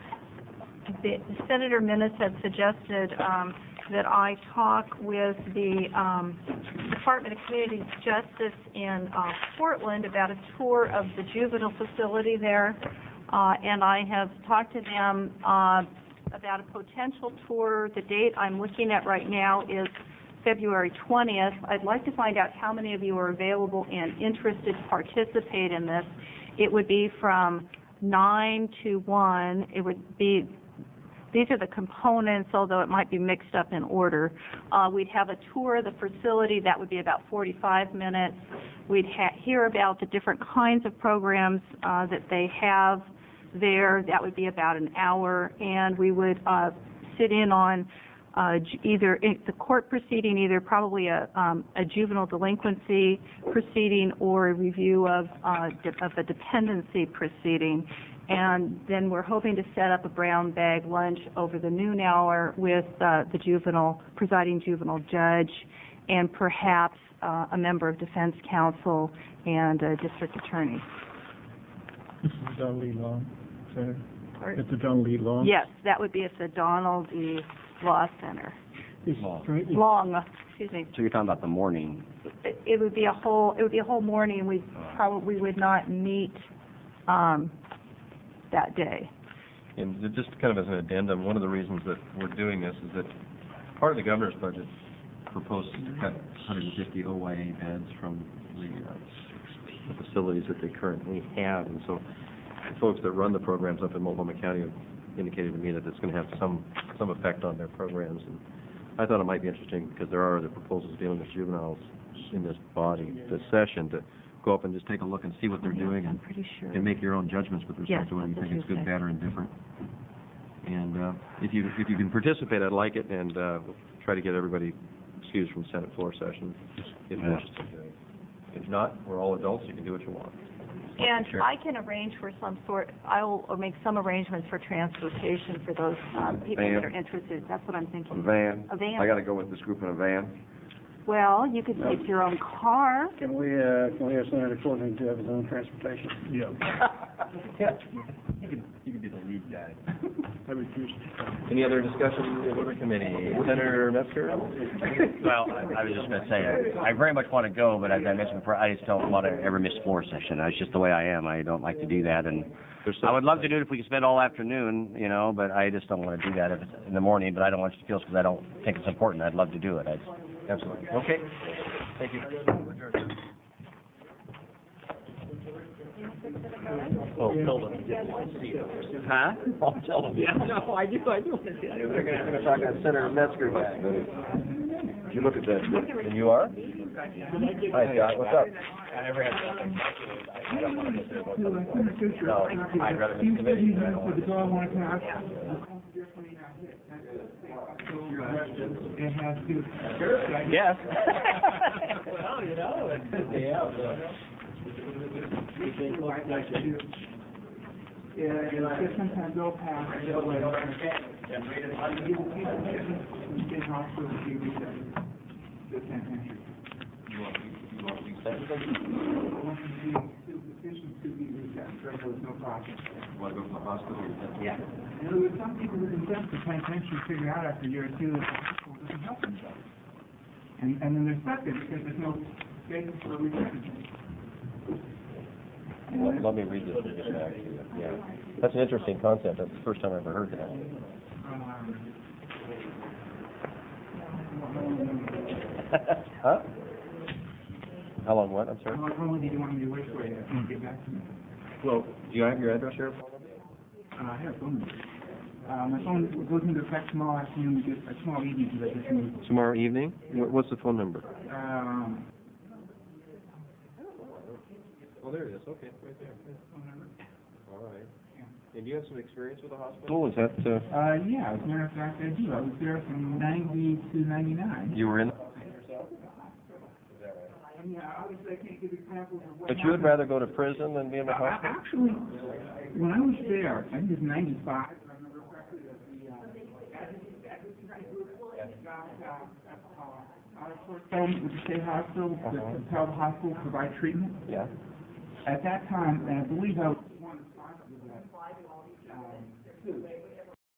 Speaker 6: the, Senator Minnis had suggested um, that I talk with the um, Department of Community Justice in uh, Portland about a tour of the juvenile facility there, uh, and I have talked to them uh, about a potential tour. The date I'm looking at right now is February twentieth. I'd like to find out how many of you are available and interested to participate in this. It would be from nine to one. It would be, these are the components, although it might be mixed up in order. Uh, we'd have a tour of the facility. That would be about forty-five minutes. We'd ha- hear about the different kinds of programs uh, that they have there. That would be about an hour. And we would uh, sit in on Uh, either in the court proceeding, either probably a, um, a juvenile delinquency proceeding or a review of, uh, de- of a dependency proceeding. And then we're hoping to set up a brown bag lunch over the noon hour with uh, the juvenile, presiding juvenile judge, and perhaps uh, a member of defense counsel and a district attorney.
Speaker 7: This is Don Lee Long, Senator.
Speaker 6: Or-
Speaker 7: At the Don Lee Long?
Speaker 6: Yes, that would be at the Donald E. Law Center.
Speaker 7: Is-
Speaker 4: Long.
Speaker 7: right, is-
Speaker 6: Long, excuse me.
Speaker 4: So you're talking about the morning.
Speaker 6: It, it would be a whole, it would be a whole morning. We probably would not meet, um, that day.
Speaker 3: And just kind of as an addendum, one of the reasons that we're doing this is that part of the governor's budget proposes to cut one hundred fifty O Y A beds from the, uh, the facilities that they currently have. And so the folks that run the programs up in Multnomah County have indicated to me that it's going to have some, some effect on their programs. And I thought it might be interesting, because there are other proposals dealing with juveniles in this body, this session, to go up and just take a look and see what they're doing and,
Speaker 6: I'm pretty sure.
Speaker 3: and make your own judgments with respect
Speaker 6: Yes,
Speaker 3: to whether you
Speaker 6: that's
Speaker 3: think it's good,
Speaker 6: Tuesday.
Speaker 3: bad, or indifferent. And uh, if you if you can participate, I'd like it, and uh, we'll try to get everybody excused from Senate floor session if you're interested in doing it. If not, we're all adults, you can do what you want.
Speaker 6: And
Speaker 3: Sure.
Speaker 6: I can arrange for some sort, I will or make some arrangements for transportation for those um, people
Speaker 1: Van.
Speaker 6: that are interested. That's what I'm
Speaker 1: A
Speaker 6: thinking.
Speaker 1: van.
Speaker 6: A van.
Speaker 1: I gotta go with this group in a van.
Speaker 6: Well, you could take your own car.
Speaker 10: Can we, uh, can we have Senator Courtney to have his own transportation?
Speaker 7: Yeah.
Speaker 3: You can, you can be the lead guy.
Speaker 7: I refuse.
Speaker 3: Any other discussion in the committee? Senator Metzger?
Speaker 4: Well, I, I was just going to say, I, I very much want to go, but as I mentioned before, I just don't want to ever miss floor session. That's just the way I am. I don't like to do that, and
Speaker 3: There's
Speaker 4: I would love to do it if we could spend all afternoon, you know, but I just don't want to do that if it's in the morning, but I don't want you to feel because I don't think it's important. I'd love to do it. I'd,
Speaker 3: Absolutely. Okay. Thank you.
Speaker 4: Oh, tell them you didn't want to see it. Huh? I'll tell them. Yeah, no, I do, I do want to see it.
Speaker 3: They're going to talk about Senator Metzger back.
Speaker 1: You look at that.
Speaker 3: And you are? Hi, Scott. What's up?
Speaker 4: I never had something. I don't want to miss it. No, I'd rather miss the committee. I don't want to miss it. Yes. Well, you know, it's, yeah.
Speaker 13: Yeah, yeah, sometimes they'll pass. There was no problem.
Speaker 3: Want to go to the hospital?
Speaker 13: Yeah. And there were some people who can just the penitentiary figure out after a year or two that the hospital doesn't help themselves. And, and then they're stuck there because there's no basis for return.
Speaker 3: Let, let me read this and get back to you. Yeah. That's an interesting concept. That's the first time I've ever heard that. Huh? How long what? I'm sorry?
Speaker 13: How long do you want me to wait for you to get back to me?
Speaker 3: Well, do you have your address here?
Speaker 13: Uh, I have a phone number. Uh, my phone goes into effect tomorrow afternoon, because, uh, tomorrow evening, because I just moved.
Speaker 3: Tomorrow evening? What- What's the phone number?
Speaker 13: Um,
Speaker 3: Oh, there it is. Okay, right there. All right. And you have some experience with the hospital? Is that, uh,
Speaker 13: uh, yeah, as a matter of fact, I do. I was there from ninety to ninety-nine.
Speaker 3: you were in?
Speaker 13: I mean, obviously, I can't give examples of what
Speaker 3: But you would
Speaker 13: happened.
Speaker 3: rather go to prison than be in the
Speaker 13: Uh,
Speaker 3: hospital?
Speaker 13: Actually, when I was there, I think it was ninety-five, if I remember correctly, that the, uh, advocacy advocacy group got, uh, uh, out of court settlement with the state hospital to
Speaker 3: Uh-huh.
Speaker 13: compel the hospital to provide treatment.
Speaker 3: Yeah.
Speaker 13: At that time, and I believe I was one of the sponsors of that, um, suit,